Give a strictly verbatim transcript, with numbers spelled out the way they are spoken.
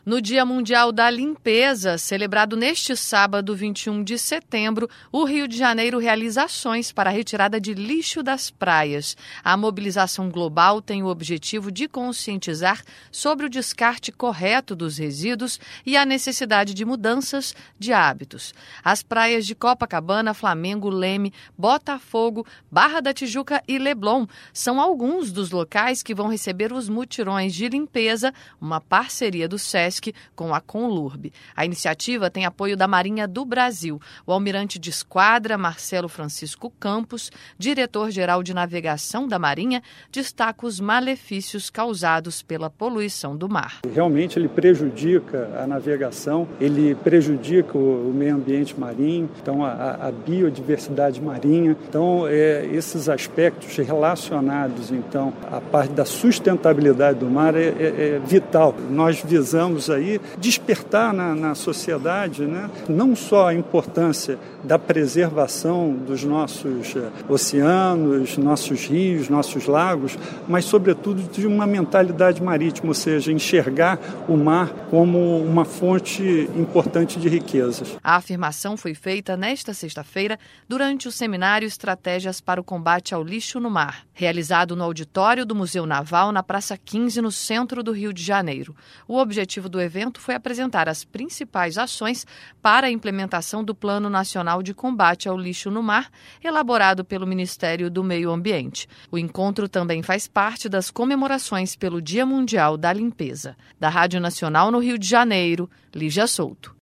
No Dia Mundial da Limpeza, celebrado neste sábado, vinte e um de setembro, o Rio de Janeiro realiza ações para a retirada de lixo das praias. A mobilização global tem o objetivo de conscientizar sobre o descarte correto dos resíduos e a necessidade de mudanças de hábitos. As praias de Copacabana, Flamengo, Leme, Botafogo, Barra da Tijuca e Leblon são alguns dos locais que vão receber os mutirões de limpeza, uma parceria do SESC com a Conlurb. A iniciativa tem apoio da Marinha do Brasil. O almirante de esquadra, Marcelo Francisco Campos, diretor-geral de navegação da Marinha, destaca os malefícios causados pela poluição do mar. Realmente ele prejudica a navegação, ele prejudica o meio ambiente marinho, então a, a biodiversidade marinha. Então é, esses aspectos relacionados então à parte da sustentabilidade do mar é, é, é vital. Nós visamos aí despertar na, na sociedade, né, não só a importância da preservação dos nossos oceanos, nossos rios, nossos lagos, mas sobretudo de uma mentalidade marítima, ou seja, enxergar o mar como uma fonte importante de riquezas. A afirmação foi feita nesta sexta-feira durante o seminário Estratégias para o Combate ao Lixo no Mar, realizado no auditório do Museu Naval na Praça quinze, no centro do Rio de Janeiro. O objetivo do evento foi apresentar as principais ações para a implementação do Plano Nacional de Combate ao Lixo no Mar, elaborado pelo Ministério do Meio Ambiente. O encontro também faz parte das comemorações pelo Dia Mundial da Limpeza. Da Rádio Nacional no Rio de Janeiro, Lígia Souto.